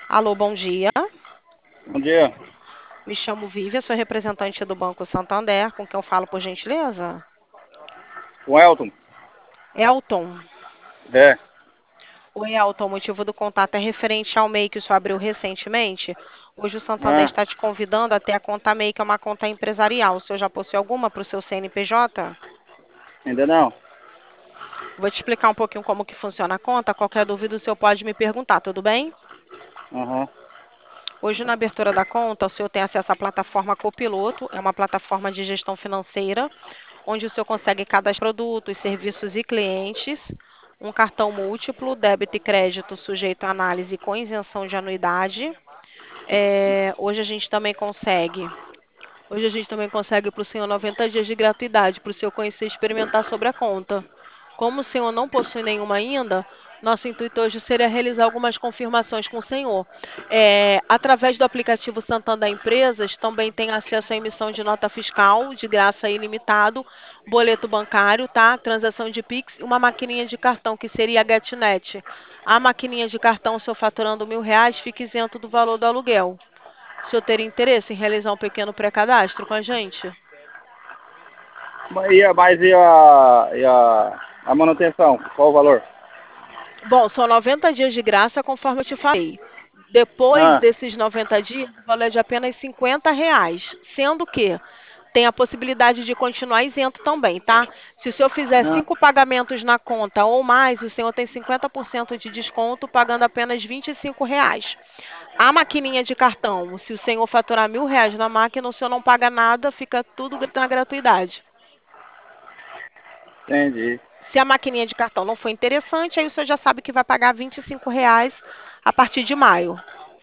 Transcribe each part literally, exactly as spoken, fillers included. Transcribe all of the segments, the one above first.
Alô, bom dia. Bom dia. Me chamo Vívia, sou representante do Banco Santander, com quem eu falo, por gentileza? O Elton. Elton. É. Oi, Elton, o motivo do contato é referente ao MEI que o senhor abriu recentemente. Hoje o Santander Ah, está te convidando até a conta MEI, que é uma conta empresarial. O senhor já possui alguma para o seu C N P J? ainda não. Vou te explicar um pouquinho como que funciona a conta. Qualquer dúvida o senhor pode me perguntar, tudo bem? Aham. Hoje, na abertura da conta, o senhor tem acesso à plataforma Copiloto, é uma plataforma de gestão financeira, onde o senhor consegue cadastrar produtos, serviços e clientes, um cartão múltiplo, débito e crédito sujeito à análise com isenção de anuidade. É, hoje a gente também consegue Hoje a gente também consegue para o senhor noventa dias de gratuidade, para o senhor conhecer e experimentar sobre a conta. Como o senhor não possui nenhuma ainda, nosso intuito hoje seria realizar algumas confirmações com o senhor. É, através do aplicativo Santander Empresas, também tem acesso à emissão de nota fiscal, de graça ilimitado, boleto bancário, tá? Transação de Pix e uma maquininha de cartão, que seria a GetNet. A maquininha de cartão, o senhor faturando mil reais, fica isento do valor do aluguel. O senhor teria interesse em realizar um pequeno pré-cadastro com a gente? Mas e a, mas e a, e a, a manutenção? Qual o valor? Bom, são noventa dias de graça, conforme eu te falei. Depois Ah, desses noventa dias, o valor é de apenas cinquenta reais, sendo que tem a possibilidade de continuar isento também, tá? Se o senhor fizer ah, cinco pagamentos na conta ou mais, o senhor tem cinquenta por cento de desconto, pagando apenas vinte e cinco reais. A maquininha de cartão, se o senhor faturar mil reais na máquina, o senhor não paga nada, fica tudo na gratuidade. entendi. Se a maquininha de cartão não for interessante, aí o senhor já sabe que vai pagar vinte e cinco reais a partir de maio.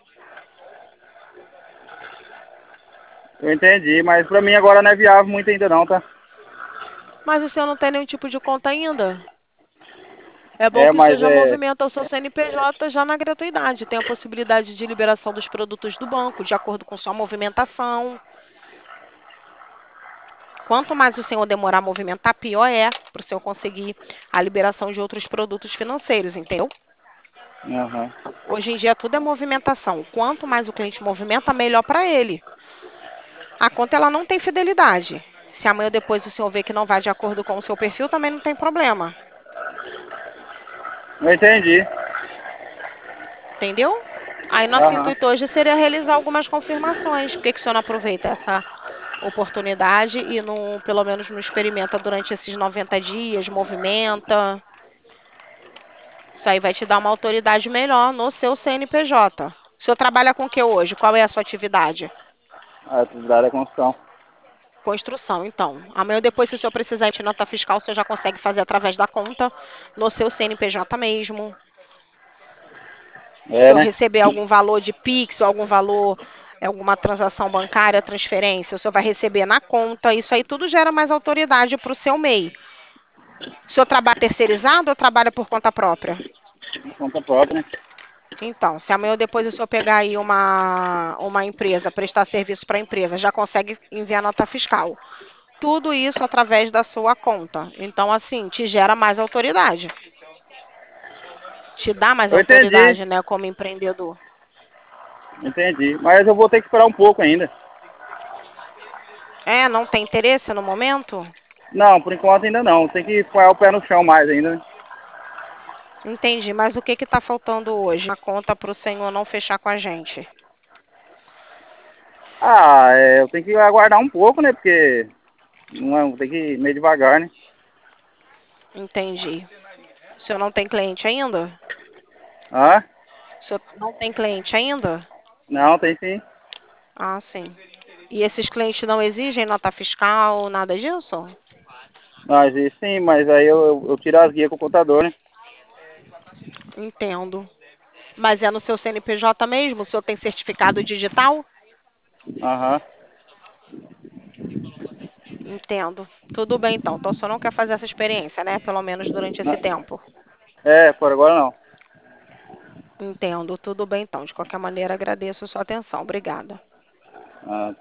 Eu entendi, mas pra mim agora não é viável muito ainda não, tá? Mas o senhor não tem nenhum tipo de conta ainda? É bom É, que o senhor mas já é. movimenta o seu C N P J já na gratuidade. Tem a possibilidade de liberação dos produtos do banco, de acordo com sua movimentação. Quanto mais o senhor demorar a movimentar, pior é para o senhor conseguir a liberação de outros produtos financeiros, entendeu? Aham. Hoje em dia tudo é movimentação. Quanto mais o cliente movimenta, melhor para ele. A conta ela não tem fidelidade. Se amanhã ou depois o senhor vê que não vai de acordo com o seu perfil, também não tem problema. Eu entendi. Entendeu? Aí nosso Aham. intuito hoje seria realizar algumas confirmações. Por que, que o senhor não aproveita essa oportunidade e não, pelo menos não experimenta durante esses noventa dias, movimenta? Isso aí vai te dar uma autoridade melhor no seu C N P J. O senhor trabalha com o que hoje? Qual é a sua atividade? A atividade da construção. Construção, então. Amanhã ou depois, se o senhor precisar de nota fiscal, o senhor já consegue fazer através da conta, no seu C N P J mesmo. Se o É, senhor né? receber algum valor de Pix, ou algum valor, alguma transação bancária, transferência, o senhor vai receber na conta. Isso aí tudo gera mais autoridade para o seu MEI. O senhor trabalha terceirizado ou trabalha por conta própria? Conta própria, né? Então, se amanhã ou depois o senhor pegar aí uma, uma empresa, prestar serviço para a empresa, já consegue enviar nota fiscal. Tudo isso através da sua conta. Então, assim, te gera mais autoridade. Te dá mais Eu entendi. autoridade, né, como empreendedor. Entendi. Mas eu vou ter que esperar um pouco ainda. É, não tem interesse no momento? Não, por enquanto ainda não. Tem que pôr o pé no chão mais ainda, né? Entendi, mas o que está faltando hoje na conta para o senhor não fechar com a gente? Ah, é, eu tenho que aguardar um pouco, né? Porque não é, tem que ir meio devagar, né? Entendi. O senhor não tem cliente ainda? Ah? O senhor não tem cliente ainda? Não, tem sim. Ah, sim. E esses clientes não exigem nota fiscal, nada disso? Mas isso sim, mas aí eu, eu, eu tiro as guias com o contador, né? Entendo. Mas é no seu C N P J mesmo? O senhor tem certificado digital? Aham. Entendo. Tudo bem, então. Então, o senhor não quer fazer essa experiência, né? Pelo menos durante esse Na- tempo. É, por agora não. Entendo. Tudo bem, então. De qualquer maneira, agradeço a sua atenção. Obrigada. Ah,